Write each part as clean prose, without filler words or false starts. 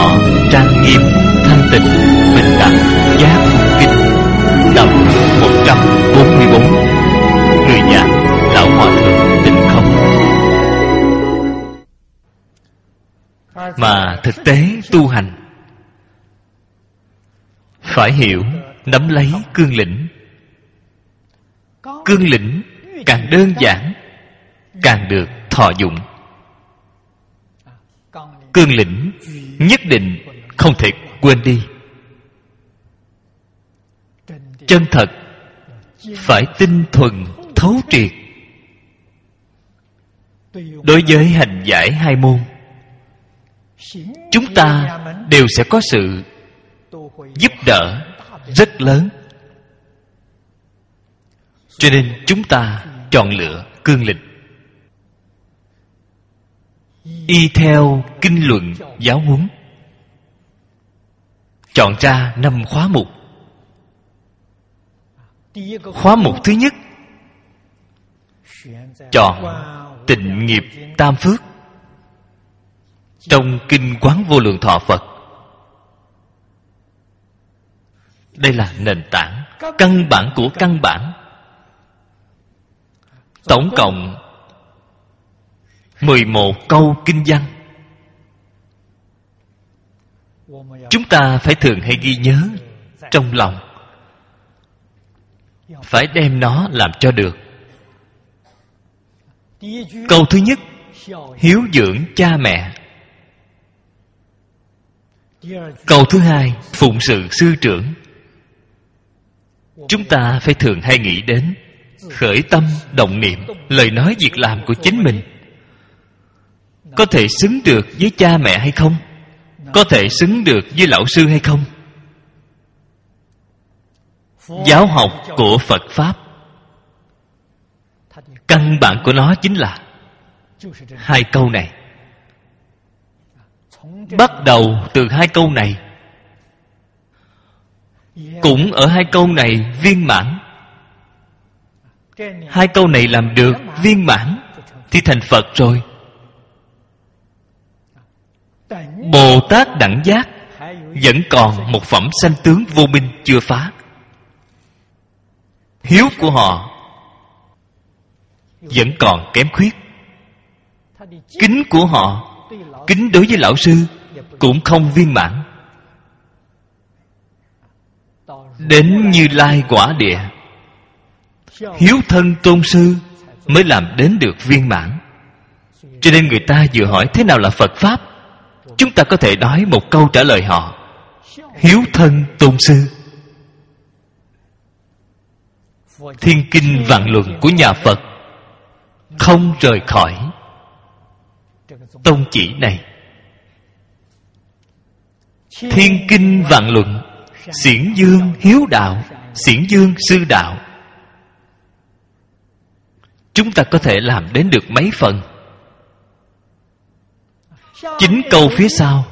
thọ trang nghiêm, thanh tịnh, bình đẳng, giác kinh. Tập 144. Người giảng Lão Hòa Thượng Tịnh Không. Mà thực tế tu hành phải hiểu, nắm lấy cương lĩnh. Cương lĩnh càng đơn giản càng được thọ dụng. Cương lĩnh nhất định không thể quên đi. Chân thật phải tinh thuần thấu triệt. Đối với hành giải hai môn, chúng ta đều sẽ có sự giúp đỡ rất lớn. Cho nên chúng ta chọn lựa cương lĩnh, y theo kinh luận giáo huấn, chọn ra 5 khóa mục. Khóa mục thứ nhất, chọn tịnh nghiệp tam phước trong kinh Quán Vô Lượng Thọ Phật. Đây là nền tảng, căn bản của căn bản. Tổng cộng 11 câu kinh văn. Chúng ta phải thường hay ghi nhớ trong lòng, phải đem nó làm cho được. Câu thứ nhất, hiếu dưỡng cha mẹ. Câu thứ hai, phụng sự sư trưởng. Chúng ta phải thường hay nghĩ đến, khởi tâm động niệm, lời nói việc làm của chính mình có thể xứng được với cha mẹ hay không? Có thể xứng được với lão sư hay không? Giáo học của Phật Pháp, căn bản của nó chính là hai câu này. Bắt đầu từ hai câu này, cũng ở hai câu này viên mãn. Hai câu này làm được viên mãn thì thành Phật rồi. Bồ Tát đẳng giác vẫn còn một phẩm sanh tướng vô minh chưa phá. Hiếu của họ vẫn còn kém khuyết. Kính của họ, kính đối với lão sư cũng không viên mãn. Đến Như Lai quả địa, hiếu thân tôn sư mới làm đến được viên mãn. Cho nên người ta vừa hỏi thế nào là Phật Pháp, chúng ta có thể nói một câu trả lời họ: hiếu thân tôn sư. Thiên kinh vạn luận của nhà Phật không rời khỏi tông chỉ này. Thiên kinh vạn luận xiển dương hiếu đạo, xiển dương sư đạo. Chúng ta có thể làm đến được mấy phần? 9 câu phía sau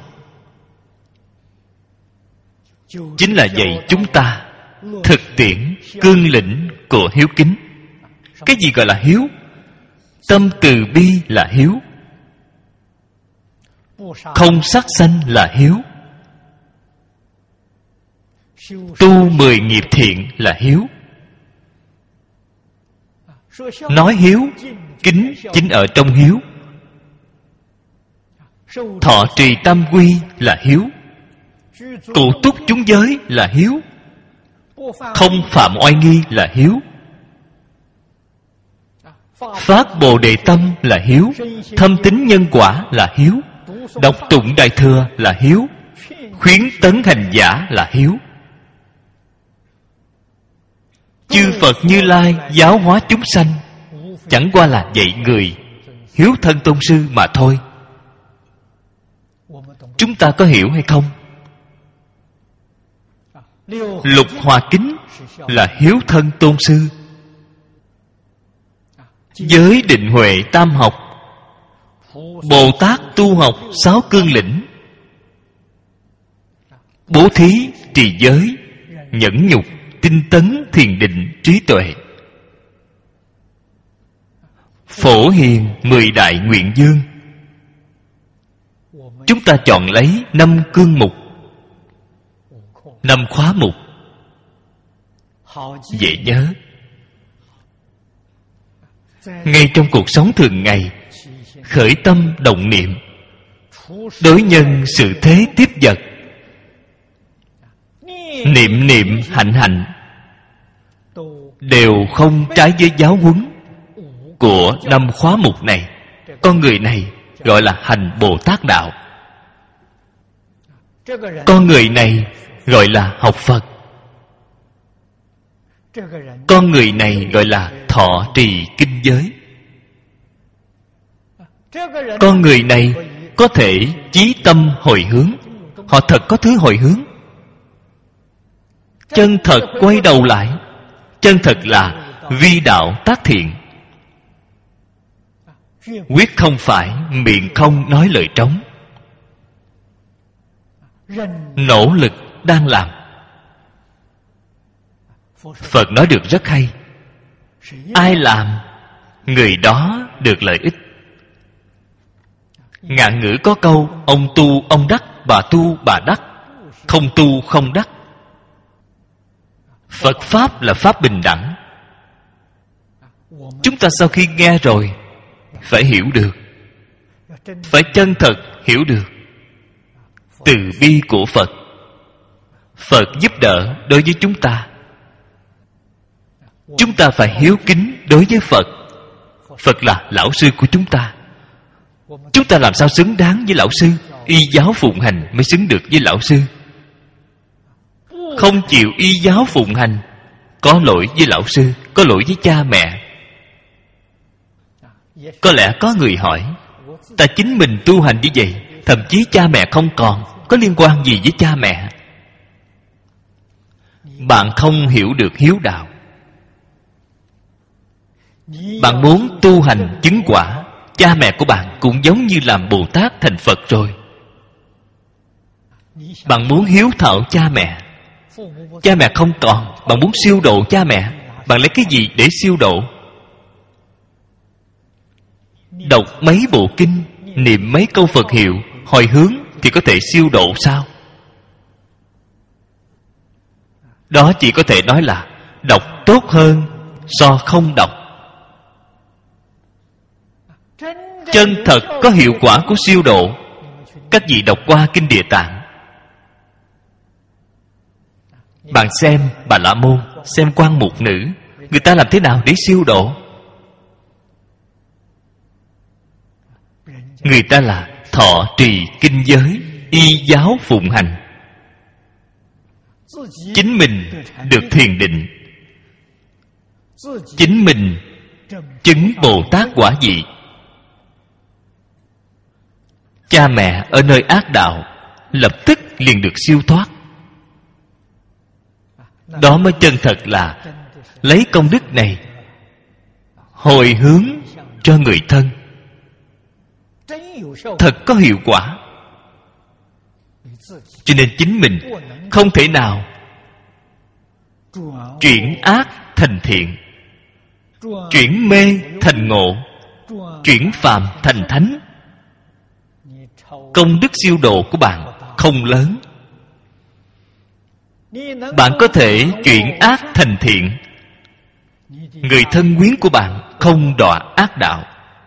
chính là dạy chúng ta thực tiễn cương lĩnh của hiếu kính. Cái gì gọi là hiếu? Tâm từ bi là hiếu, không sát sanh là hiếu, tu 10 nghiệp thiện là hiếu. Nói hiếu, kính chính ở trong hiếu. Thọ trì tam quy là hiếu, cụ túc chúng giới là hiếu, không phạm oai nghi là hiếu, phát bồ đề tâm là hiếu, thâm tín nhân quả là hiếu, đọc tụng đại thừa là hiếu, khuyến tấn hành giả là hiếu. Chư Phật Như Lai giáo hóa chúng sanh chẳng qua là dạy người hiếu thân tôn sư mà thôi. Chúng ta có hiểu hay không? Lục hòa kính là hiếu thân tôn sư. Giới định huệ tam học, Bồ Tát tu học 6 cương lĩnh: bố thí, trì giới, nhẫn nhục, tinh tấn, thiền định, trí tuệ. Phổ hiền 10 đại nguyện dương. chúng ta chọn lấy 5 cương mục, 5 khóa mục, dễ nhớ. Ngay trong cuộc sống thường ngày, khởi tâm động niệm, đối nhân sự thế tiếp vật, niệm niệm hạnh hạnh, đều không trái với giáo huấn của 5 khóa mục này. Con người này gọi là hành Bồ Tát đạo. Con người này gọi là học Phật. Con người này gọi là thọ trì kinh giới. Con người này có thể chí tâm hồi hướng. Họ thật có thứ hồi hướng, chân thật quay đầu lại. Chân thật là vi đạo tác thiện, quyết không phải miệng không nói lời trống. Nỗ lực đang làm. Phật nói được rất hay: ai làm, người đó được lợi ích. Ngạn ngữ có câu: ông tu ông đắc, bà tu bà đắc, không tu không đắc. Phật Pháp là Pháp bình đẳng. Chúng ta sau khi nghe rồi phải hiểu được, phải chân thật hiểu được từ bi của Phật. Phật giúp đỡ đối với chúng ta. Chúng ta phải hiếu kính đối với Phật. Phật là lão sư của chúng ta. Chúng ta làm sao xứng đáng với lão sư? Y giáo phụng hành mới xứng được với lão sư. Không chịu y giáo phụng hành, có lỗi với lão sư, có lỗi với cha mẹ. Có lẽ có người hỏi: ta chính mình tu hành như vậy, thậm chí cha mẹ không còn, có liên quan gì với cha mẹ? Bạn không hiểu được hiếu đạo. Bạn muốn tu hành chứng quả, cha mẹ của bạn cũng giống như làm Bồ Tát thành Phật rồi. Bạn muốn hiếu thảo cha mẹ, cha mẹ không còn, bạn muốn siêu độ cha mẹ, bạn lấy cái gì để siêu độ? Đọc mấy bộ kinh, niệm mấy câu Phật hiệu, hồi hướng thì có thể siêu độ sao? Đó chỉ có thể nói là đọc tốt hơn so không đọc. Chân thật có hiệu quả của siêu độ. Các vị đọc qua kinh Địa Tạng, bạn xem Bà La Môn, xem Quan Mục Nữ, người ta làm thế nào để siêu độ? Người ta là thọ trì kinh giới, y giáo phụng hành. Chính mình được thiền định, chính mình chứng Bồ Tát quả vị. Cha mẹ ở nơi ác đạo lập tức liền được siêu thoát. Đó mới chân thật là lấy công đức này hồi hướng cho người thân, thật có hiệu quả. Cho nên chính mình không thể nào chuyển ác thành thiện, chuyển mê thành ngộ, chuyển phàm thành thánh. Công đức siêu độ của bạn không lớn. Bạn có thể chuyển ác thành thiện, người thân quyến của bạn không đọa ác đạo,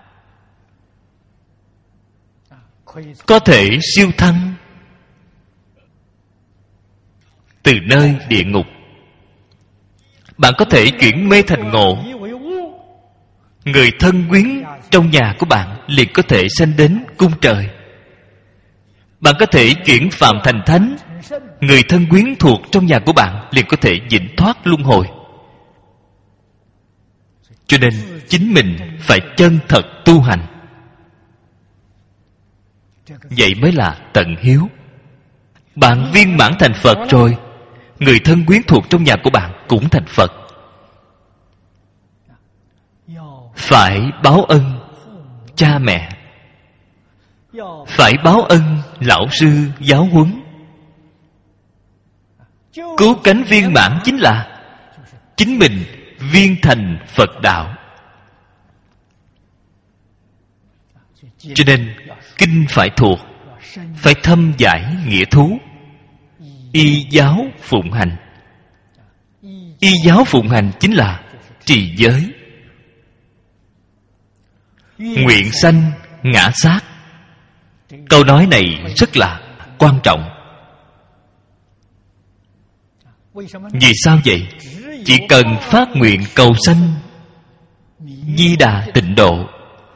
có thể siêu thăng từ nơi địa ngục. Bạn có thể chuyển mê thành ngộ, người thân quyến trong nhà của bạn liền có thể sanh đến cung trời. Bạn có thể chuyển phàm thành thánh, người thân quyến thuộc trong nhà của bạn liền có thể vĩnh thoát luân hồi. Cho nên chính mình phải chân thật tu hành, vậy mới là tận hiếu. Bạn viên mãn thành Phật rồi, người thân quyến thuộc trong nhà của bạn cũng thành Phật. Phải báo ân cha mẹ, phải báo ân lão sư giáo huấn. Cứu cánh viên mãn chính là chính mình viên thành Phật đạo. Cho nên kinh phải thuộc, phải thâm giải nghĩa thú. Y giáo phụng hành. Y giáo phụng hành chính là trì giới. Nguyện sanh ngã sát. Câu nói này rất là quan trọng. Vì sao vậy? Chỉ cần phát nguyện cầu sanh Di Đà tịnh độ,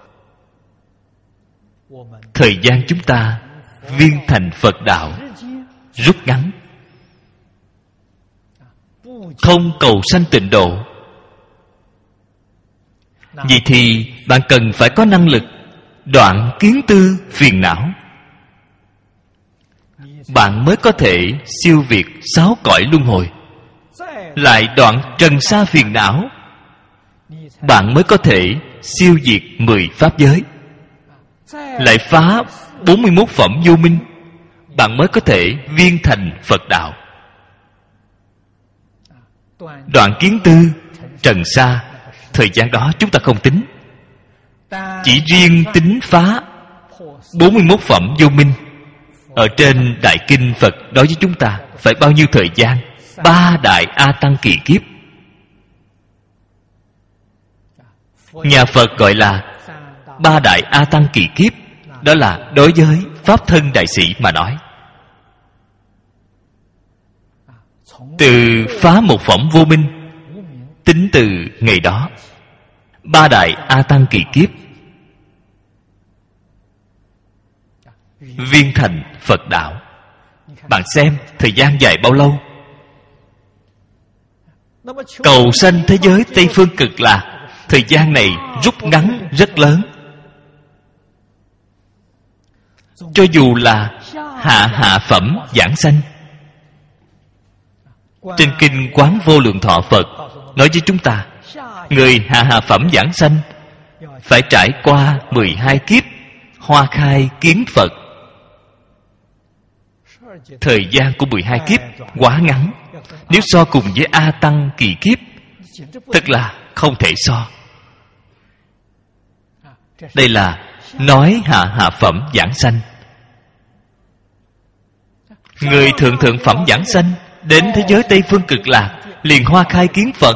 thời gian chúng ta viên thành Phật đạo rút ngắn. Không cầu sanh tịnh độ, vậy thì bạn cần phải có năng lực đoạn kiến tư phiền não. Bạn mới có thể siêu việt 6 cõi luân hồi, lại đoạn trần sa phiền não. Bạn mới có thể siêu diệt 10 pháp giới, lại phá 41 phẩm vô minh. Bạn mới có thể viên thành Phật đạo. Đoạn kiến tư trần sa, thời gian đó chúng ta không tính. Chỉ riêng tính phá 41 phẩm vô minh, ở trên Đại Kinh Phật nói với chúng ta phải bao nhiêu thời gian? 3 đại A Tăng kỳ kiếp. Nhà Phật gọi là 3 đại A Tăng kỳ kiếp. Đó là đối với Pháp thân đại sĩ mà nói. Từ phá một phẩm vô minh, tính từ ngày đó 3 đại A Tăng kỳ kiếp, viên thành Phật đạo. Bạn xem thời gian dài bao lâu? Cầu sanh thế giới Tây Phương Cực Lạc, thời gian này rút ngắn rất lớn. Cho dù là hạ phẩm giảng sanh, trên kinh Quán Vô Lượng Thọ Phật nói với chúng ta, người hạ phẩm giảng sanh phải trải qua 12 kiếp hoa khai kiến Phật. Thời gian của 12 kiếp quá ngắn. Nếu so cùng với A Tăng kỳ kiếp, thật là không thể so. Đây là nói hạ phẩm giảng sanh. Người thượng phẩm giảng sanh đến thế giới Tây Phương Cực Lạc liền hoa khai kiến Phật.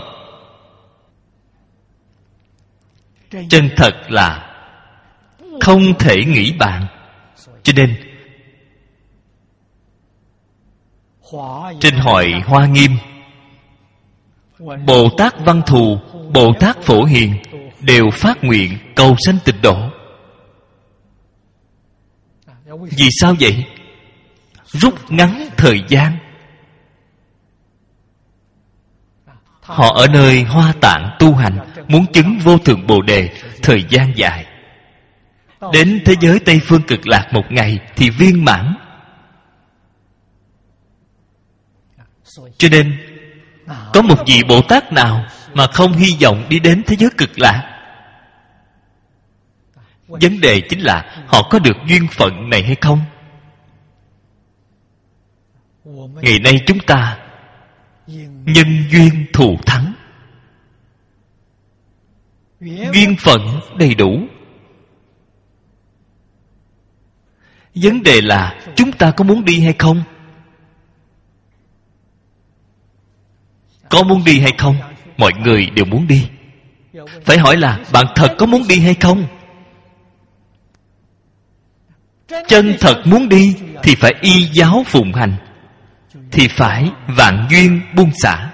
Chân thật là không thể nghĩ bàn. Cho nên trên hội Hoa Nghiêm, Bồ Tát Văn Thù, Bồ Tát Phổ Hiền đều phát nguyện cầu sanh tịnh độ. Vì sao vậy? Rút ngắn thời gian. Họ ở nơi Hoa Tạng tu hành, muốn chứng vô thượng Bồ Đề, thời gian dài. Đến thế giới Tây Phương Cực Lạc một ngày thì viên mãn. Cho nên có một vị Bồ Tát nào mà không hy vọng đi đến thế giới Cực Lạc? Vấn đề chính là họ có được duyên phận này hay không? Ngày nay chúng ta nhân duyên thù thắng, duyên phận đầy đủ. Vấn đề là chúng ta có muốn đi hay không? Có muốn đi hay không? Mọi người đều muốn đi. Phải hỏi là bạn thật có muốn đi hay không? Chân thật muốn đi thì phải y giáo phụng hành, thì phải vạn duyên buông xả.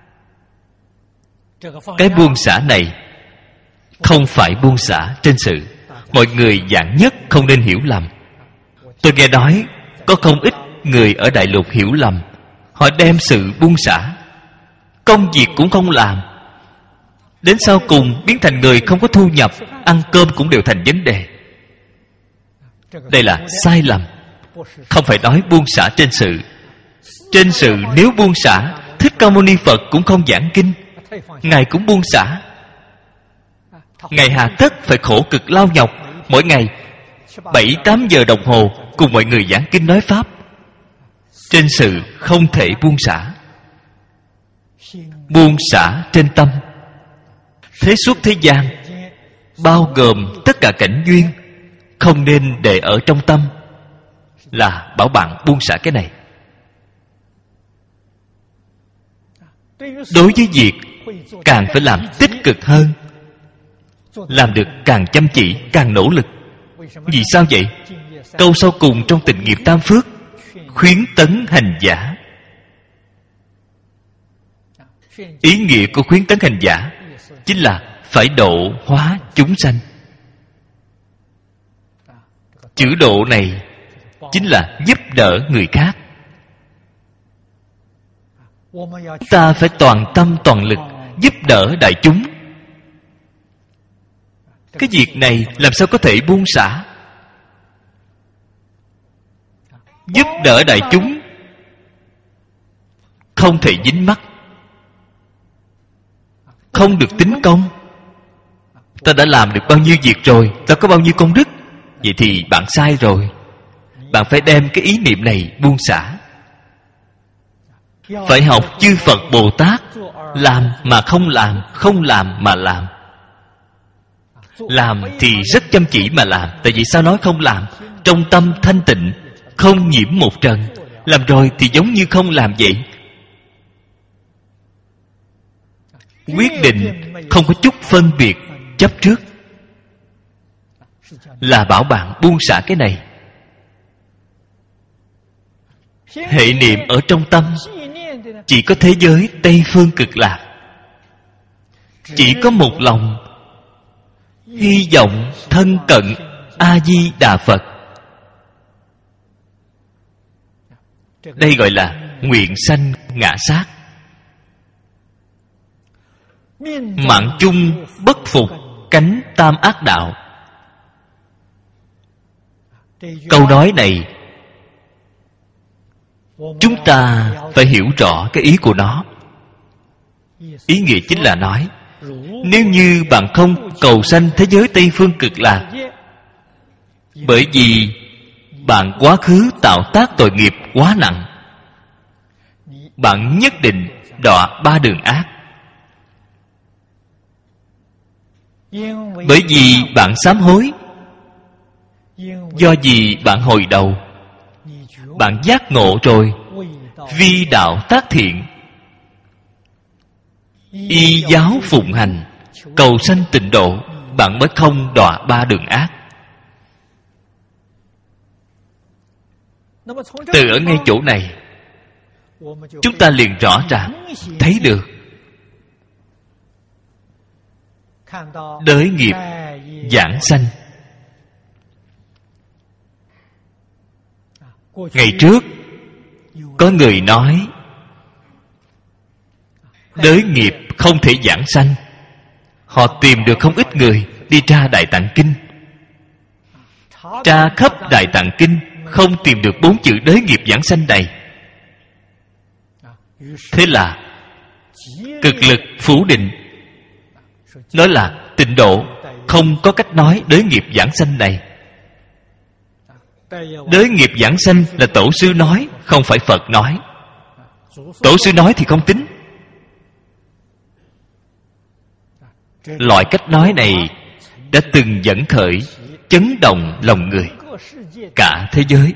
Cái buông xả này không phải buông xả trên sự. Mọi người vạn nhất không nên hiểu lầm. Tôi nghe nói có không ít người ở Đại Lục hiểu lầm. Họ đem sự buông xả, công việc cũng không làm, đến sau cùng biến thành người không có thu nhập, ăn cơm cũng đều thành vấn đề. Đây là sai lầm. Không phải nói buông xả trên sự. Trên sự nếu buông xả, Thích Ca Mâu Ni Phật cũng không giảng kinh, Ngài cũng buông xả. Ngài hà tất phải khổ cực lao nhọc, mỗi ngày 7-8 giờ đồng hồ cùng mọi người giảng kinh nói pháp. Trên sự không thể buông xả. Buông xả trên tâm. Thế suốt thế gian bao gồm tất cả cảnh duyên, không nên để ở trong tâm. là bảo bạn buông xả cái này. Đối với việc càng phải làm tích cực hơn, làm được càng chăm chỉ, càng nỗ lực. Vì sao vậy? Câu sau cùng trong Tịnh Nghiệp Tam Phước: khuyến tấn hành giả. Ý nghĩa của khuyến tấn hành giả chính là phải độ hóa chúng sanh. Chữ độ này chính là giúp đỡ người khác. Ta phải toàn tâm toàn lực giúp đỡ đại chúng. Cái việc này làm sao có thể buông xả? Giúp đỡ đại chúng không thể dính mắc, không được tính công. Ta đã làm được bao nhiêu việc rồi, ta có bao nhiêu công đức. Vậy thì bạn sai rồi. Bạn phải đem cái ý niệm này buông xả. Phải học chư Phật Bồ Tát: làm mà không làm, không làm mà làm. Làm thì rất chăm chỉ mà làm. Tại vì sao nói không làm? Trong tâm thanh tịnh, không nhiễm một trần. Làm rồi thì giống như không làm vậy. Quyết định không có chút phân biệt chấp trước, là bảo bạn buông xả cái này. Hệ niệm ở trong tâm chỉ có thế giới Tây Phương Cực Lạc, chỉ có một lòng hy vọng thân cận A Di Đà Phật. Đây gọi là nguyện sanh ngã sát. Mạng chung bất phục cánh tam ác đạo. Câu nói này chúng ta phải hiểu rõ cái ý của nó. Ý nghĩa chính là nói, nếu như bạn không cầu sanh thế giới Tây Phương Cực Lạc, bởi vì bạn quá khứ tạo tác tội nghiệp quá nặng, bạn nhất định đọa ba đường ác. Bởi vì bạn sám hối, do vì bạn hồi đầu, bạn giác ngộ rồi, vi đạo tác thiện, y giáo phụng hành, cầu sanh tịnh độ, bạn mới không đọa ba đường ác. Từ ở ngay chỗ này, chúng ta liền rõ ràng thấy được đới nghiệp giảng sanh. Ngày trước có người nói đới nghiệp không thể giảng sanh. Họ tìm được không ít người đi tra Đại Tạng Kinh, tra khắp Đại Tạng Kinh, không tìm được 4 chữ đới nghiệp giảng sanh này. Thế là cực lực phủ định, nói là tịnh độ không có cách nói đới nghiệp giảng sanh này. Đới nghiệp giảng sanh là tổ sư nói, không phải Phật nói. Tổ sư nói thì không tính. Loại cách nói này đã từng dẫn khởi chấn động lòng người cả thế giới.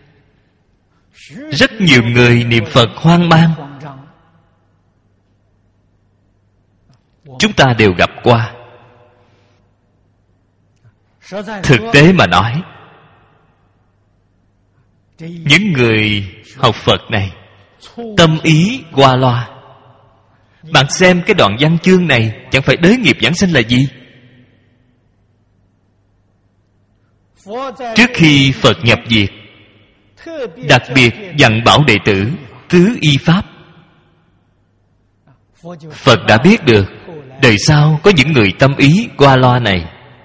Rất nhiều người niệm Phật hoang mang. Chúng ta đều gặp qua. Thực tế mà nói, những người học Phật này tâm ý qua loa. Bạn xem cái đoạn văn chương này, chẳng phải đới nghiệp giảng sanh là gì? Trước khi Phật nhập diệt, đặc biệt dặn bảo đệ tử tứ y pháp. Phật đã biết được đời sau có những người tâm ý qua loa này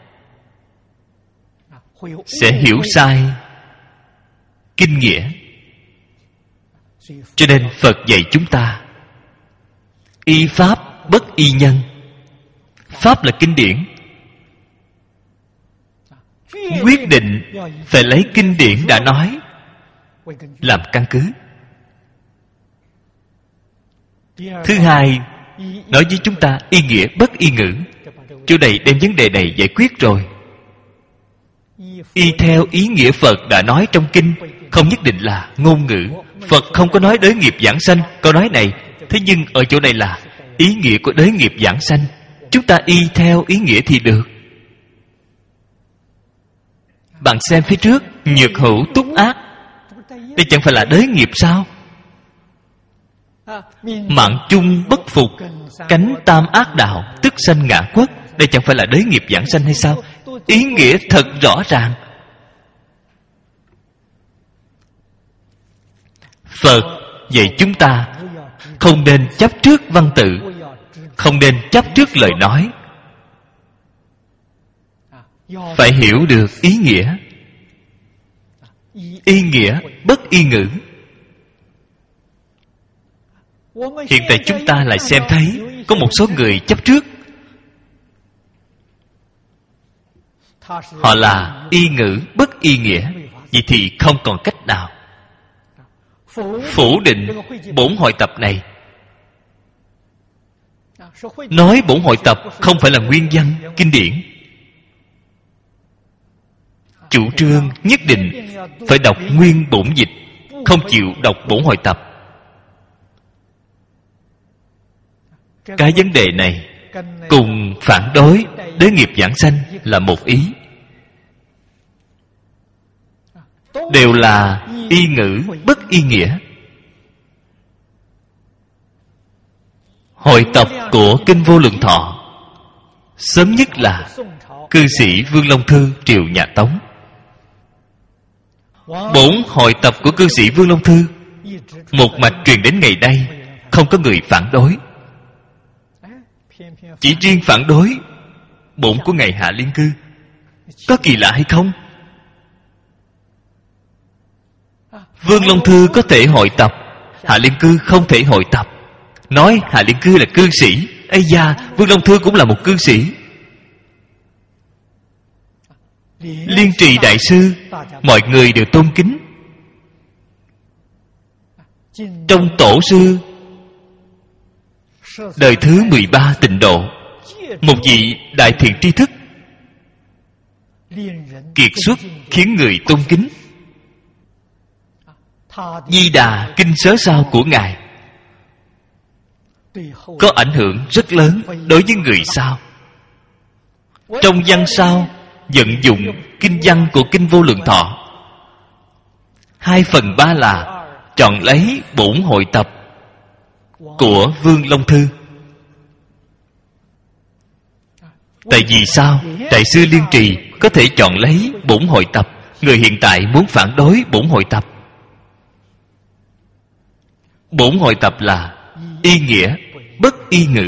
sẽ hiểu sai kinh nghĩa. Cho nên Phật dạy chúng ta y pháp bất y nhân. Pháp là kinh điển, quyết định phải lấy kinh điển đã nói làm căn cứ. Thứ hai, nói với chúng ta y nghĩa bất y ngữ. Chỗ này đem vấn đề này giải quyết rồi. Y theo ý nghĩa Phật đã nói trong kinh, không nhất định là ngôn ngữ. Phật không có nói đới nghiệp giảng sanh câu nói này, thế nhưng ở chỗ này là ý nghĩa của đới nghiệp giảng sanh. Chúng ta y theo ý nghĩa thì được. Bạn xem phía trước, nhược hữu túc ác, đây chẳng phải là đới nghiệp sao? Mạng chung bất phục, cánh tam ác đạo, tức sanh ngạ quất, đây chẳng phải là đới nghiệp giảng sanh hay sao? Ý nghĩa thật rõ ràng. Phật dạy chúng ta không nên chấp trước văn tự, không nên chấp trước lời nói, phải hiểu được ý nghĩa. Y nghĩa bất y ngữ. Hiện tại chúng ta lại xem thấy có một số người chấp trước, họ là y ngữ bất y nghĩa. Vậy thì không còn cách nào phủ định bổn hội tập này. Nói bổn hội tập không phải là nguyên văn kinh điển. Chủ trương nhất định phải đọc nguyên bổn dịch, không chịu đọc bổn hội tập. Cái vấn đề này cùng phản đối đới nghiệp giảng sanh là một ý, đều là y ngữ bất y nghĩa. Hội tập của Kinh Vô Lượng Thọ sớm nhất là cư sĩ Vương Long Thư triều nhà Tống. Bổn hội tập của cư sĩ Vương Long Thư một mạch truyền đến ngày nay, không có người phản đối. Chỉ riêng phản đối bổn của ngài Hạ Liên Cư, có kỳ lạ hay không? Vương Long Thư có thể hội tập, Hạ Liên Cư không thể hội tập. Nói Hạ Liên Cư là cư sĩ, ây da, Vương Long Thư cũng là một cư sĩ. Liên Trì Đại Sư mọi người đều tôn kính. Trong tổ sư đời thứ 13 Tịnh Độ, một vị đại thiện tri thức kiệt xuất khiến người tôn kính. Di Đà kinh sớ sao của ngài có ảnh hưởng rất lớn đối với người sau. Trong văn sau vận dụng kinh văn của Kinh Vô Lượng Thọ, 2/3 là chọn lấy bổn hội tập của Vương Long Thư. Tại vì sao Đại sư Liên Trì có thể chọn lấy bổn hội tập, người hiện tại muốn phản đối bổn hội tập? Bổn hội tập là y nghĩa bất y ngữ.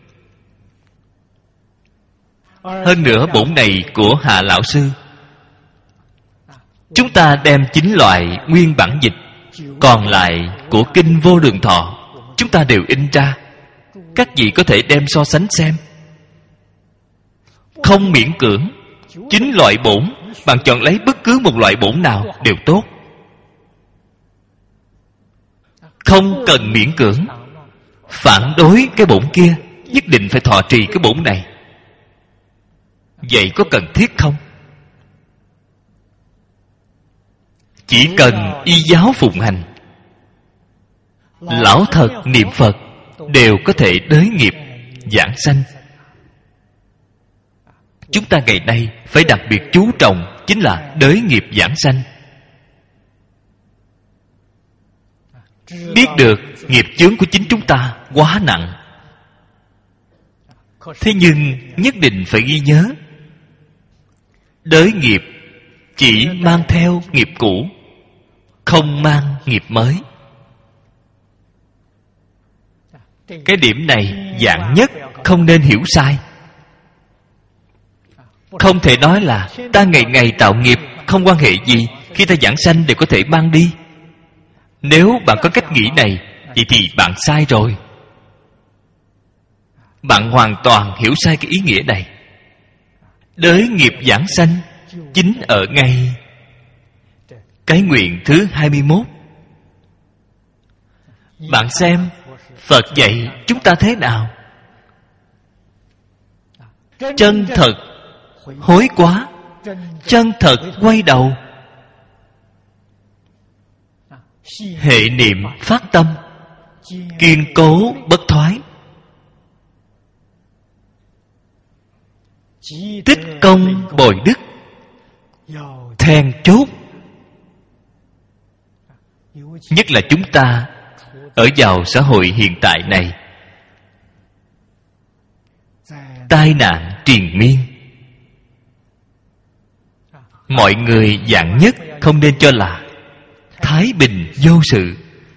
Hơn nữa bổn này của Hạ Lão Sư, chúng ta đem 9 loại nguyên bản dịch còn lại của Kinh Vô Lượng Thọ chúng ta đều in ra. Các vị có thể đem so sánh xem, không miễn cưỡng. 9 loại bổn, bạn chọn lấy bất cứ một loại bổn nào đều tốt, không cần miễn cưỡng. Phản đối cái bổn kia, nhất định phải thọ trì cái bổn này, vậy có cần thiết không? Chỉ cần y giáo phụng hành, lão thật niệm Phật đều có thể đới nghiệp giảng sanh. Chúng ta ngày nay phải đặc biệt chú trọng chính là đới nghiệp giảng sanh. Biết được nghiệp chướng của chính chúng ta quá nặng, thế nhưng nhất định phải ghi nhớ, đới nghiệp chỉ mang theo nghiệp cũ, không mang nghiệp mới. Cái điểm này dạng nhất không nên hiểu sai. Không thể nói là ta ngày ngày tạo nghiệp, không quan hệ gì, khi ta giảng sanh đều có thể mang đi. Nếu bạn có cách nghĩ này, vậy thì bạn sai rồi. Bạn hoàn toàn hiểu sai cái ý nghĩa này. Đới nghiệp giảng sanh chính ở ngay cái nguyện thứ 21. Bạn xem Phật dạy chúng ta thế nào? Chân thật hối quá, chân thật quay đầu. hệ niệm phát tâm, kiên cố bất thoái, tích công bồi đức, then chốt. Nhất là chúng ta ở vào xã hội hiện tại này, tai nạn triền miên. Mọi người dạng nhất không nên cho là thái bình vô sự.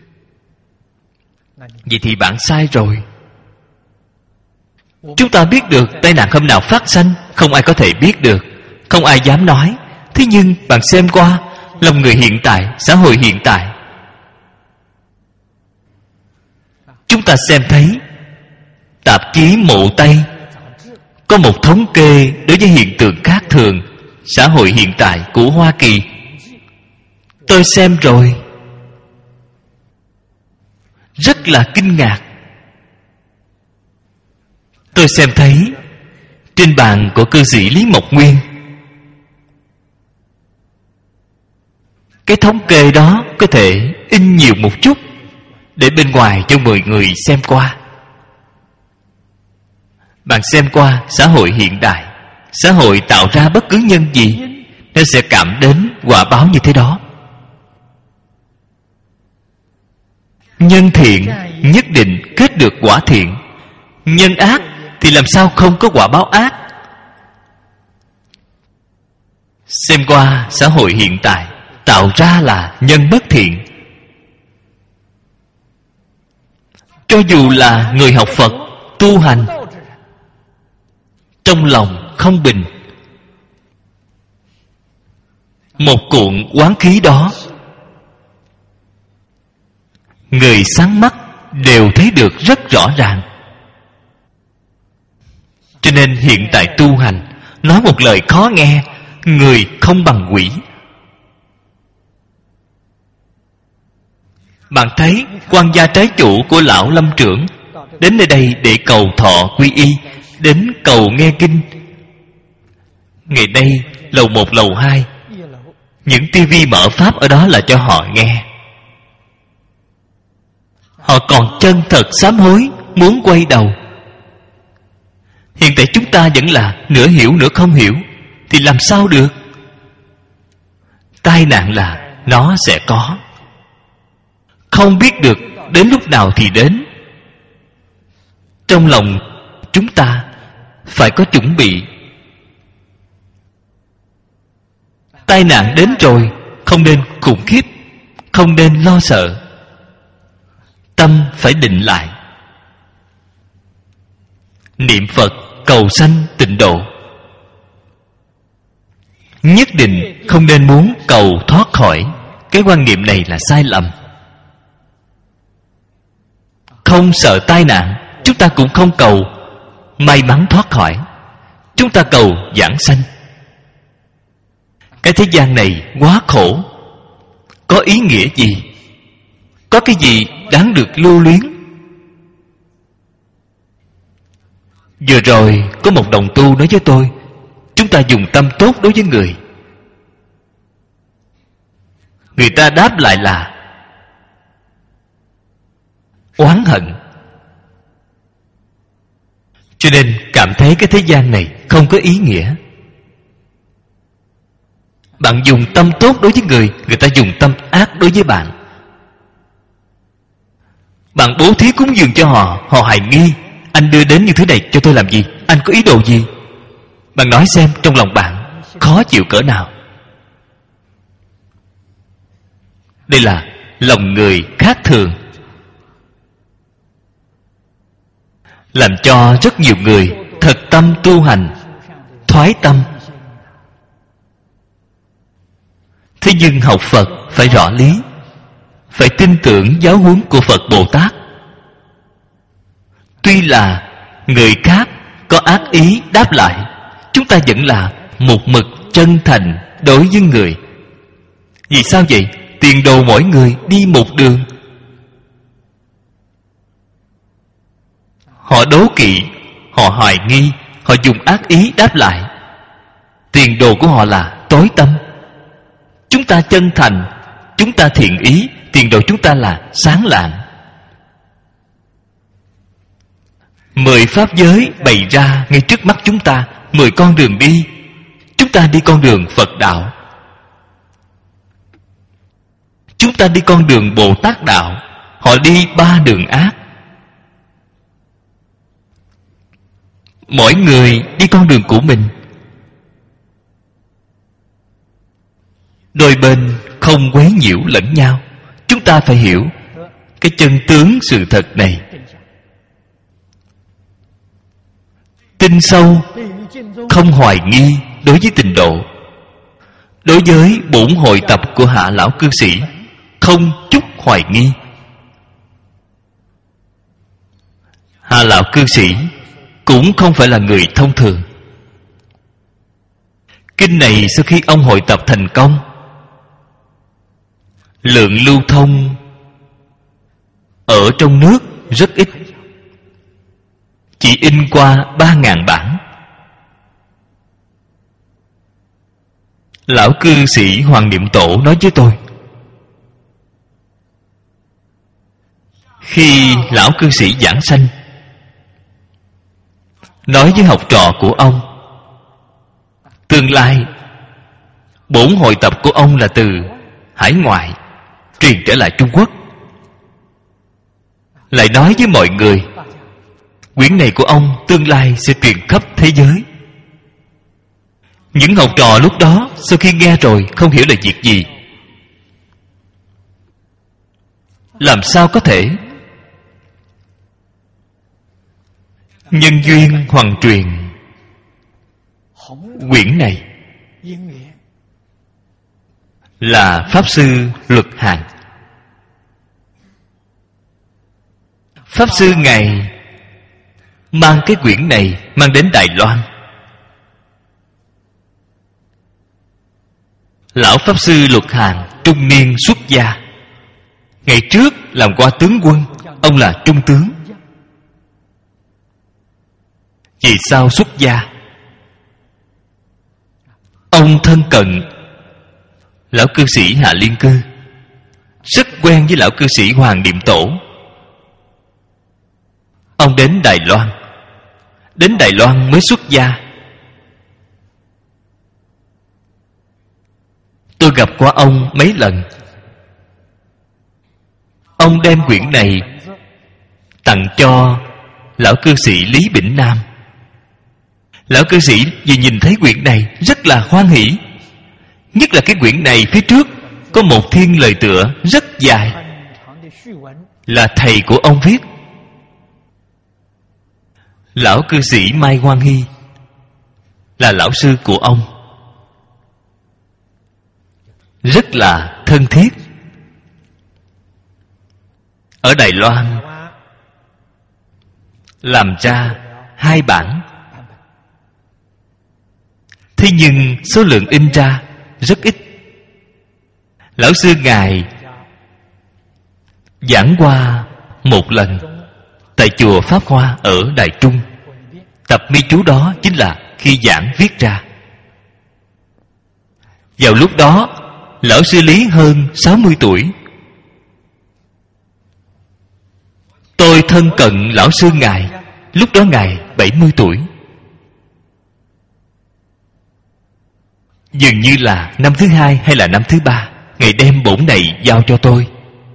Vậy thì bạn sai rồi. Chúng ta biết được tai nạn hôm nào phát sanh, không ai có thể biết được, không ai dám nói. Thế nhưng bạn xem qua lòng người hiện tại, xã hội hiện tại, chúng ta xem thấy tạp chí Mộ Tây có một thống kê đối với hiện tượng khác thường xã hội hiện tại của Hoa Kỳ. Tôi xem rồi, rất là kinh ngạc. Tôi xem thấy trên bàn của cư sĩ Lý Mộc Nguyên, cái thống kê đó có thể in nhiều một chút để bên ngoài cho mọi người xem qua. Bạn xem qua xã hội hiện đại, xã hội tạo ra bất cứ nhân gì, nó sẽ cảm đến quả báo như thế đó. Nhân thiện nhất định kết được quả thiện, nhân ác thì làm sao không có quả báo ác. Xem qua xã hội hiện tại tạo ra là nhân bất thiện. Cho dù là người học Phật, tu hành, trong lòng không bình, một cuộn oán khí đó, người sáng mắt đều thấy được rất rõ ràng. Cho nên hiện tại tu hành, nói một lời khó nghe, người không bằng quỷ. Bạn thấy quan gia trái chủ của lão Lâm trưởng đến nơi đây để cầu thọ quy y, đến cầu nghe kinh. Ngày nay lầu 1, lầu 2, những tivi mở pháp ở đó là cho họ nghe. Họ còn chân thật sám hối, muốn quay đầu. Hiện tại chúng ta vẫn là nửa hiểu nửa không hiểu, thì làm sao được? Tai nạn là nó sẽ có, không biết được đến lúc nào thì đến. Trong lòng chúng ta phải có chuẩn bị. Tai nạn đến rồi, không nên khủng khiếp, không nên lo sợ. Tâm phải định lại, niệm Phật cầu sanh tịnh độ. Nhất định không nên muốn cầu thoát khỏi. Cái quan niệm này là sai lầm. Không sợ tai nạn, chúng ta cũng không cầu may mắn thoát khỏi, chúng ta cầu giảng sanh. Cái thế gian này quá khổ, có ý nghĩa gì? Có cái gì đáng được lưu luyến? Vừa rồi có một đồng tu nói với tôi, chúng ta dùng tâm tốt đối với người. Người ta đáp lại là oán hận. Cho nên cảm thấy cái thế gian này không có ý nghĩa. Bạn dùng tâm tốt đối với người, người ta dùng tâm ác đối với bạn. Bạn bố thí cúng dường cho họ, họ hoài nghi anh đưa đến như thế này cho tôi làm gì, anh có ý đồ gì? Bạn nói xem trong lòng bạn khó chịu cỡ nào. Đây là lòng người khác thường, làm cho rất nhiều người thật tâm tu hành thoái tâm. Thế nhưng học Phật phải rõ lý, phải tin tưởng giáo huấn của Phật Bồ Tát. Tuy là người khác có ác ý đáp lại, chúng ta vẫn là một mực chân thành đối với người. Vì sao vậy? Tiền đồ mỗi người đi một đường. Họ đố kỵ, họ hoài nghi, họ dùng ác ý đáp lại. Tiền đồ của họ là tối tâm. Chúng ta chân thành, chúng ta thiện ý, tiền đồ chúng ta là sáng lạng. 10 pháp giới bày ra ngay trước mắt chúng ta, 10 con đường đi. Chúng ta đi con đường Phật đạo, chúng ta đi con đường Bồ Tát đạo. Họ đi 3 đường ác. Mỗi người đi con đường của mình. Đôi bên không quấy nhiễu lẫn nhau. Chúng ta phải hiểu cái chân tướng sự thật này. Tin sâu, không hoài nghi đối với tịnh độ. Đối với bổn hội tập của Hạ lão cư sĩ, không chút hoài nghi. Hạ lão cư sĩ cũng không phải là người thông thường. Kinh này sau khi ông hội tập thành công, lượng lưu thông ở trong nước rất ít, chỉ in qua 3.000 bản. Lão cư sĩ Hoàng Niệm Tổ nói với tôi, khi lão cư sĩ giảng sanh, nói với học trò của ông, tương lai bổn hội tập của ông là từ hải ngoại truyền trở lại Trung Quốc. Lại nói với mọi người, quyển này của ông tương lai sẽ truyền khắp thế giới. Những học trò lúc đó sau khi nghe rồi không hiểu là việc gì. Làm sao có thể? Nhân duyên hoằng truyền quyển này là Pháp Sư Luật Hàn. Pháp Sư Ngài mang cái quyển này mang đến Đài Loan. Lão Pháp Sư Luật Hàn trung niên xuất gia. Ngày trước làm qua tướng quân, ông là trung tướng. Vì sao xuất gia? Ông thân cận lão cư sĩ Hạ Liên Cư, rất quen với lão cư sĩ Hoàng Niệm Tổ. Ông đến Đài Loan. Đến Đài Loan mới xuất gia. Tôi gặp qua ông mấy lần. Ông đem quyển này tặng cho lão cư sĩ Lý Bỉnh Nam. Lão cư sĩ vừa nhìn thấy quyển này rất là hoan hỷ. Nhất là cái quyển này phía trước có một thiên lời tựa rất dài, là thầy của ông viết. Lão cư sĩ Mai Quang Hy là lão sư của ông, rất là thân thiết. Ở Đài Loan làm ra 2 bản. Thế nhưng số lượng in ra rất ít. Lão sư Ngài giảng qua một lần tại chùa Pháp Hoa ở Đài Trung. Tập mi chú đó chính là khi giảng viết ra. Vào lúc đó lão sư Lý hơn 60 tuổi. Tôi thân cận lão sư Ngài, lúc đó Ngài 70 tuổi. Dường như là năm thứ 2 hay là năm thứ 3, Ngài đem bổn này giao cho tôi.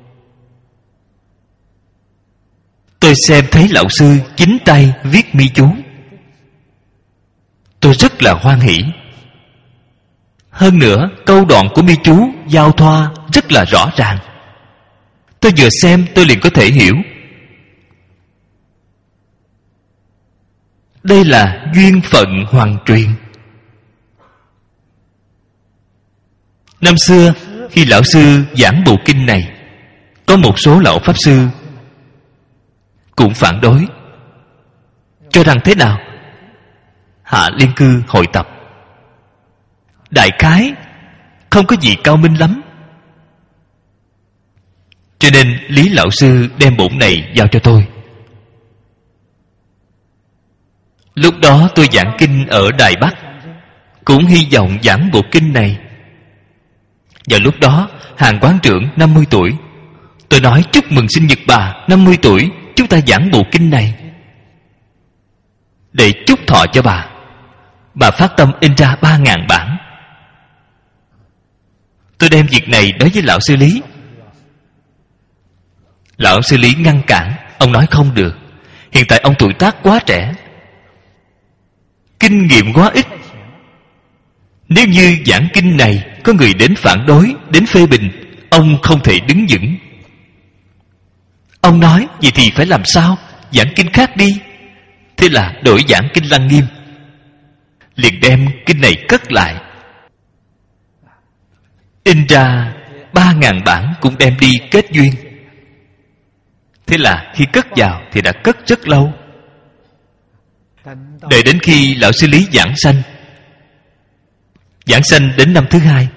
Tôi xem thấy lão sư chính tay viết mi chú. Tôi rất là hoan hỷ. Hơn nữa câu đoạn của mi chú giao thoa rất là rõ ràng. Tôi vừa xem tôi liền có thể hiểu. Đây là duyên phận hoàng truyền. Năm xưa khi lão sư giảng bộ kinh này, có một số lão pháp sư cũng phản đối, cho rằng thế nào? Hạ Liên Cư hội tập đại khái không có gì cao minh lắm. Cho nên Lý lão sư đem bổn này giao cho tôi. Lúc đó tôi giảng kinh ở Đài Bắc, cũng hy vọng giảng bộ kinh này. Vào lúc đó Hàn quán trưởng 50 tuổi, Tôi nói chúc mừng sinh nhật bà 50 tuổi, chúng ta giảng bộ kinh này để chúc thọ cho bà. Bà phát tâm in ra 3.000 bản. Tôi đem việc này nói với lão sư Lý. Lão sư Lý ngăn cản. Ông nói không được, hiện tại ông tuổi tác quá trẻ, kinh nghiệm quá ít. Nếu như giảng kinh này có người đến phản đối, đến phê bình, ông không thể đứng vững. Ông nói vậy thì phải làm sao? Giảng kinh khác đi. Thế là đổi giảng kinh Lăng Nghiêm, liền đem kinh này cất lại, in ra 3.000 bản, cũng đem đi kết duyên. Thế là khi cất vào thì đã cất rất lâu. Đợi đến khi lão sư Lý giảng sanh, giảng sanh đến năm thứ 2,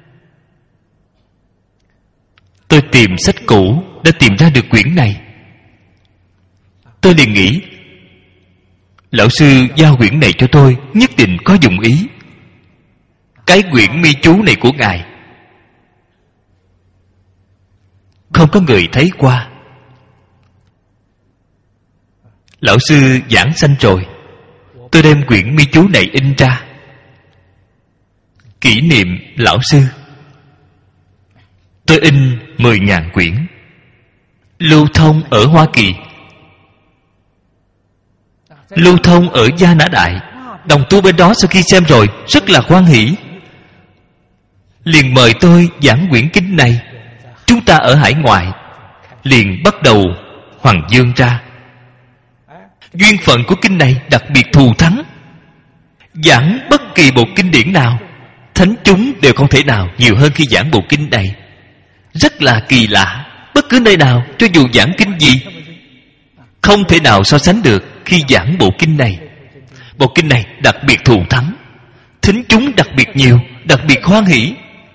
tôi tìm sách cũ đã tìm ra được quyển này. Tôi liền nghĩ lão sư giao quyển này cho tôi nhất định có dụng ý. Cái quyển mi chú này của ngài không có người thấy qua. Lão sư giảng sanh rồi, tôi đem quyển mi chú này in ra, kỷ niệm lão sư. Tôi in 10.000 quyển, lưu thông ở Hoa Kỳ, lưu thông ở Gia Nã Đại. Đồng tu bên đó sau khi xem rồi rất là hoan hỷ, liền mời tôi giảng quyển kinh này. Chúng ta ở hải ngoại liền bắt đầu hoàng dương ra. Duyên phận của kinh này đặc biệt thù thắng. Giảng bất kỳ bộ kinh điển nào, thánh chúng đều không thể nào nhiều hơn khi giảng bộ kinh này. Rất là kỳ lạ. Bất cứ nơi nào, cho dù giảng kinh gì, không thể nào so sánh được khi giảng bộ kinh này. Bộ kinh này đặc biệt thù thắng, thính chúng đặc biệt nhiều, đặc biệt hoan hỷ.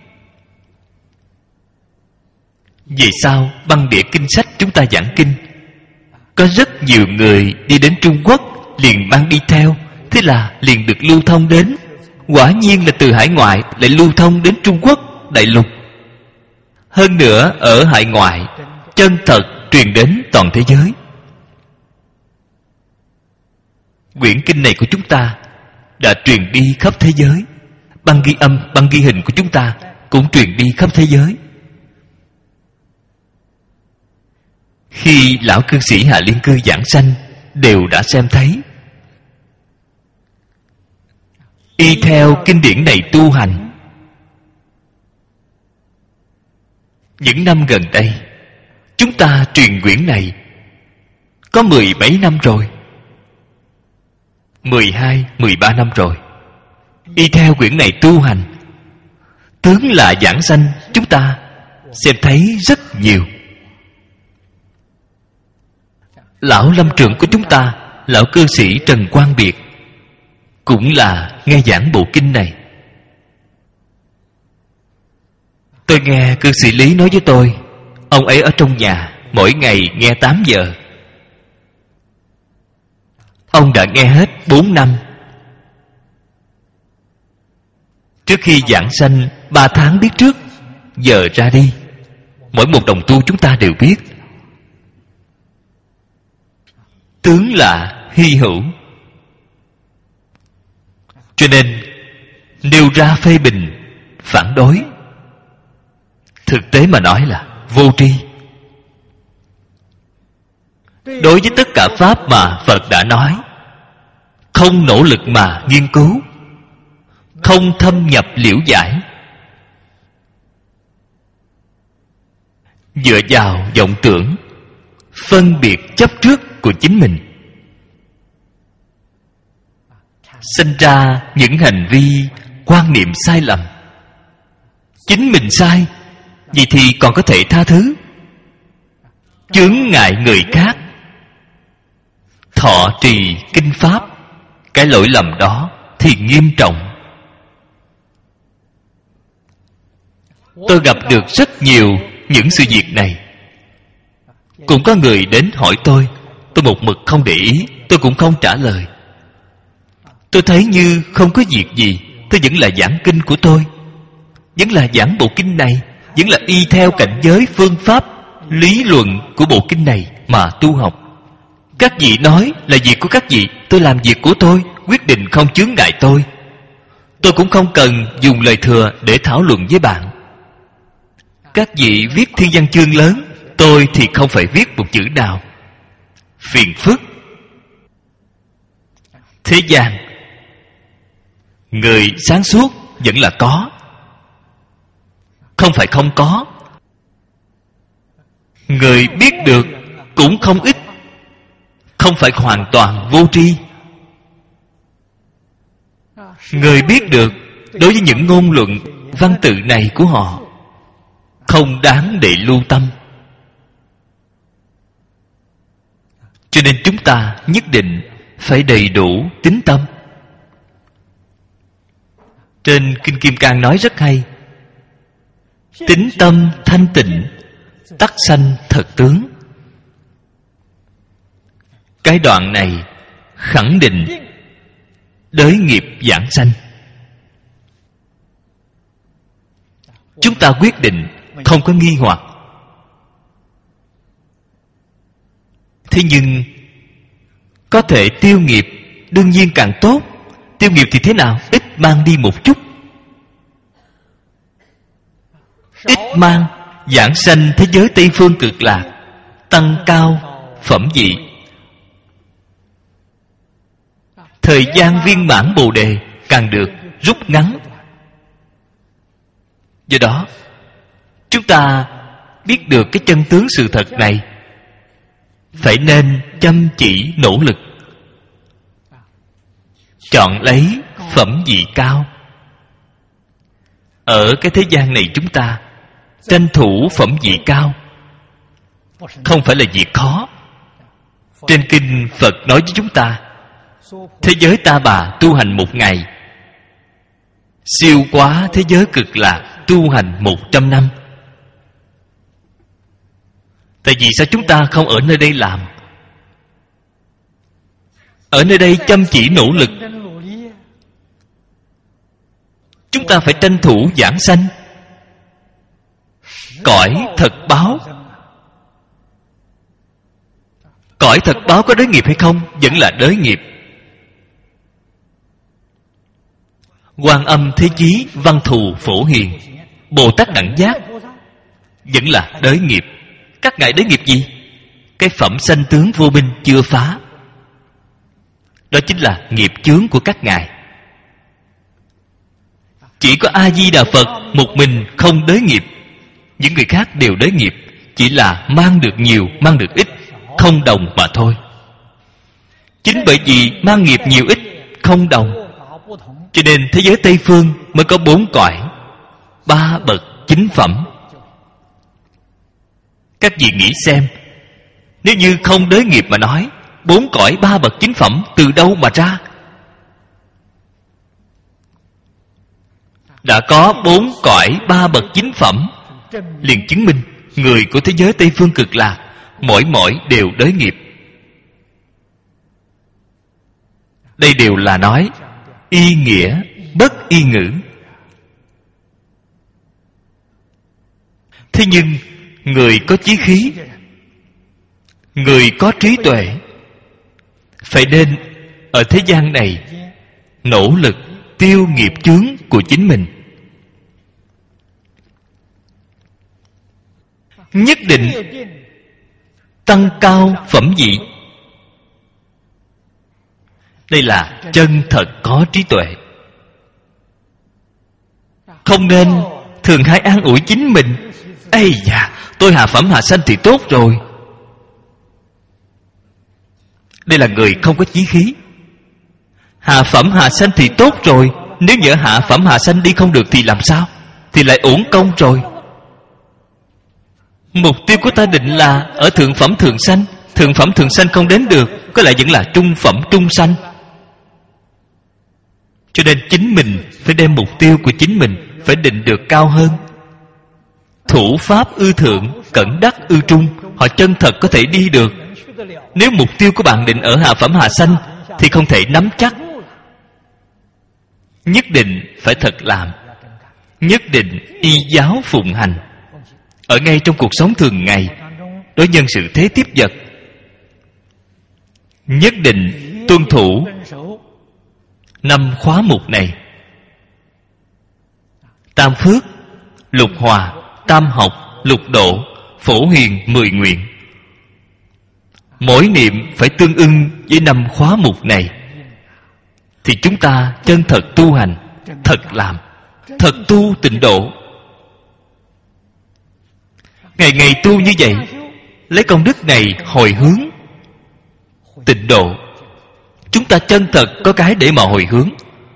Vì sao băng đĩa kinh sách chúng ta giảng kinh, có rất nhiều người đi đến Trung Quốc liền mang đi theo, thế là liền được lưu thông đến. Quả nhiên là từ hải ngoại lại lưu thông đến Trung Quốc đại lục. Hơn nữa ở hải ngoại chân thật truyền đến toàn thế giới. Quyển kinh này của chúng ta đã truyền đi khắp thế giới. Băng ghi âm, băng ghi hình của chúng ta cũng truyền đi khắp thế giới. Khi lão cư sĩ Hạ Liên Cư giảng sanh, đều đã xem thấy. Y theo kinh điển này tu hành. Những năm gần đây, chúng ta truyền quyển này có 10 mấy năm rồi, 12, 13 năm rồi. Y theo quyển này tu hành, tướng là giảng sanh, chúng ta xem thấy rất nhiều. Lão lâm trưởng của chúng ta, lão cư sĩ Trần Quang Biệt, cũng là nghe giảng bộ kinh này. Tôi nghe cư sĩ Lý nói với tôi, ông ấy ở trong nhà mỗi ngày nghe 8 giờ. Ông đã nghe hết 4 năm. Trước khi giảng sanh 3 tháng biết trước, giờ ra đi. Mỗi một đồng tu chúng ta đều biết, tướng là hy hữu. Cho nên nêu ra phê bình, phản đối, thực tế mà nói là vô tri. Đối với tất cả pháp mà Phật đã nói, không nỗ lực mà nghiên cứu, không thâm nhập liễu giải, dựa vào vọng tưởng, phân biệt chấp trước của chính mình, sinh ra những hành vi quan niệm sai lầm. Chính mình sai, vậy thì còn có thể tha thứ. Chướng ngại người khác, thọ trì kinh pháp, cái lỗi lầm đó thì nghiêm trọng. Tôi gặp được rất nhiều những sự việc này. Cũng có người đến hỏi tôi một mực không để ý, tôi cũng không trả lời. Tôi thấy như không có việc gì, tôi vẫn là giảng kinh của tôi, vẫn là giảng bộ kinh này, vẫn là y theo cảnh giới phương pháp lý luận của bộ kinh này mà tu học. Các vị nói là việc của các vị, tôi làm việc của tôi, quyết định không chướng ngại tôi. Tôi cũng không cần dùng lời thừa để thảo luận với bạn. Các vị viết thiên văn chương lớn, tôi thì không phải viết một chữ nào. Phiền phức. Thế gian, người sáng suốt vẫn là có, không phải không có. Người biết được cũng không ít, không phải hoàn toàn vô tri. Người biết được đối với những ngôn luận văn tự này của họ không đáng để lưu tâm. Cho nên chúng ta nhất định phải đầy đủ tín tâm. Trên Kinh Kim Cang nói rất hay: tín tâm thanh tịnh, tắc sanh thật tướng. Cái đoạn này khẳng định đới nghiệp giảng sanh. Chúng ta quyết định, không có nghi hoặc. Thế nhưng có thể tiêu nghiệp, đương nhiên càng tốt. Tiêu nghiệp thì thế nào? Ít mang đi một chút. Ít mang, giảng sanh thế giới Tây Phương Cực Lạc, tăng cao phẩm vị. Thời gian viên mãn Bồ Đề càng được rút ngắn. Do đó, chúng ta biết được cái chân tướng sự thật này, phải nên chăm chỉ nỗ lực, chọn lấy phẩm vị cao. Ở cái thế gian này chúng ta tranh thủ phẩm vị cao không phải là việc khó. Trên kinh Phật nói với chúng ta, thế giới Ta Bà tu hành 1 ngày, siêu quá thế giới Cực Lạc tu hành 100 năm. Tại vì sao chúng ta không ở nơi đây làm? Ở nơi đây chăm chỉ nỗ lực. Chúng ta phải tranh thủ giảng sanh. Cõi thật báo, cõi thật báo có đới nghiệp hay không? Vẫn là đới nghiệp. Quan Âm Thế Chí, Văn Thù Phổ Hiền, Bồ Tát Đẳng Giác vẫn là đới nghiệp. Các ngài đới nghiệp gì? Cái phẩm sanh tướng vô minh chưa phá. Đó chính là nghiệp chướng của các ngài. Chỉ có A-di-đà Phật một mình không đới nghiệp. Những người khác đều đới nghiệp, chỉ là mang được nhiều, mang được ít, không đồng mà thôi. Chính bởi vì mang nghiệp nhiều ít, không đồng, cho nên thế giới Tây Phương mới có 4 cõi, 3 bậc chính phẩm. Các vị nghĩ xem, nếu như không đới nghiệp mà nói, 4 cõi 3 bậc chính phẩm từ đâu mà ra? Đã có 4 cõi 3 bậc chính phẩm, liền chứng minh người của thế giới Tây Phương Cực Lạc mỗi đều đới nghiệp. Đây đều là nói y nghĩa bất y ngữ. Thế nhưng người có chí khí, người có trí tuệ, phải nên ở thế gian này nỗ lực tiêu nghiệp chướng của chính mình. Nhất định tăng cao phẩm vị. Đây là chân thật có trí tuệ. Không nên thường hay an ủi chính mình: ây da, tôi hạ phẩm hạ sanh thì tốt rồi. Đây là người không có chí khí. Hạ phẩm hạ sanh thì tốt rồi, nếu nhỡ hạ phẩm hạ sanh đi không được thì làm sao? Thì lại uổng công rồi. Mục tiêu của ta định là ở thượng phẩm thường sanh. Thượng phẩm thường sanh không đến được, có lẽ vẫn là trung phẩm trung sanh. Cho nên chính mình phải đem mục tiêu của chính mình phải định được cao hơn. Thủ pháp ư thượng, cẩn đắc ư trung, họ chân thật có thể đi được. Nếu mục tiêu của bạn định ở hạ phẩm hạ sanh thì không thể nắm chắc. Nhất định phải thật làm, nhất định y giáo phụng hành. Ở ngay trong cuộc sống thường ngày, đối nhân xử thế tiếp vật, nhất định tuân thủ 5 khóa mục này: tam phước, lục hòa, tam học, lục độ, phổ hiền, 10 nguyện. Mỗi niệm phải tương ưng với 5 khóa mục này, thì chúng ta chân thật tu hành, thật làm, thật tu tịnh độ. Ngày ngày tu như vậy, lấy công đức này hồi hướng tịnh độ. Chúng ta chân thật có cái để mà hồi hướng,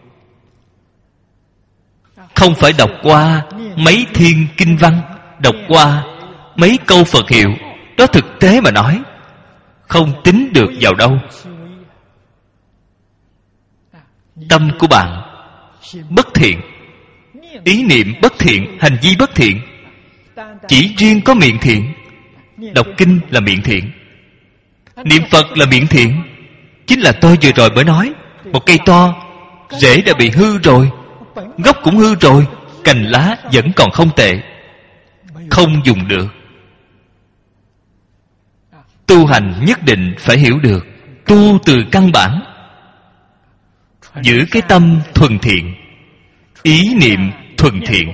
không phải đọc qua mấy thiên kinh văn, đọc qua mấy câu Phật hiệu. Đó thực tế mà nói, không tính được vào đâu. Tâm của bạn bất thiện, ý niệm bất thiện, hành vi bất thiện. Chỉ riêng có miệng thiện, đọc kinh là miệng thiện, niệm Phật là miệng thiện. Chính là tôi vừa rồi mới nói, một cây to, rễ đã bị hư rồi, gốc cũng hư rồi, cành lá vẫn còn không tệ, không dùng được. Tu hành nhất định phải hiểu được, tu từ căn bản, giữ cái tâm thuần thiện, ý niệm thuần thiện.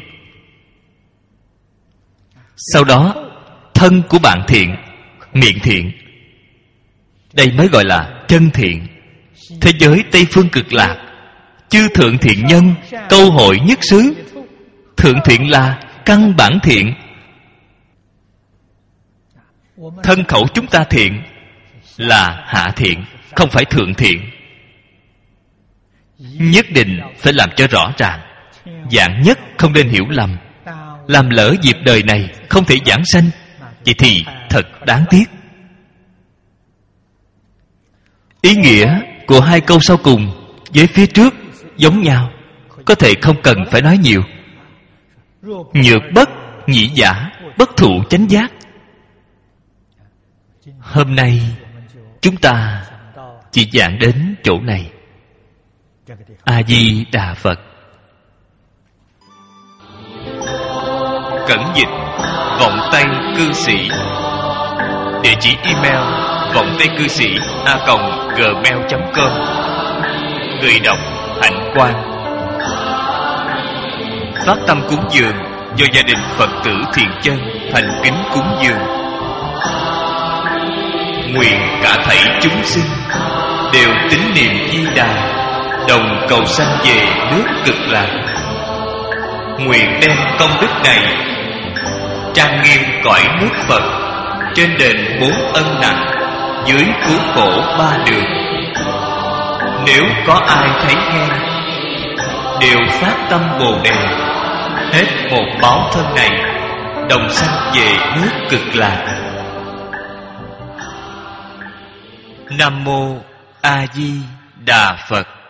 Sau đó thân của bạn thiện, miệng thiện. Đây mới gọi là chân thiện. Thế giới Tây Phương Cực Lạc, chư thượng thiện nhân, câu hội nhất xứ. Thượng thiện là căn bản thiện. Thân khẩu chúng ta thiện là hạ thiện, không phải thượng thiện. Nhất định phải làm cho rõ ràng, vạn nhất không nên hiểu lầm. Làm lỡ dịp đời này không thể giảng sanh, vậy thì thật đáng tiếc. Ý nghĩa của 2 câu sau cùng với phía trước giống nhau, có thể không cần phải nói nhiều. Nhược bất nhĩ giả, bất thụ chánh giác. Hôm nay chúng ta chỉ giảng đến chỗ này. A Di Đà Phật. Cẩn dịch Vọng Tây Cư Sĩ. Địa chỉ email vongtaicư sĩ@gmail.com. Người đọc Hạnh Quang. Phát tâm cúng dường do gia đình Phật tử Thiện Chân thành kính cúng dường. Nguyện cả thảy chúng sinh đều tín niệm Di Đà, đồng cầu sanh về nước Cực Lạc. Nguyện đem công đức này trang nghiêm cõi nước Phật, trên đền 4 ân nặng, dưới cứu khổ 3 đường. Nếu có ai thấy nghe, đều phát tâm Bồ Đề, hết một báo thân này, đồng sanh về nước Cực Lạc. Nam Mô A Di Đà Phật.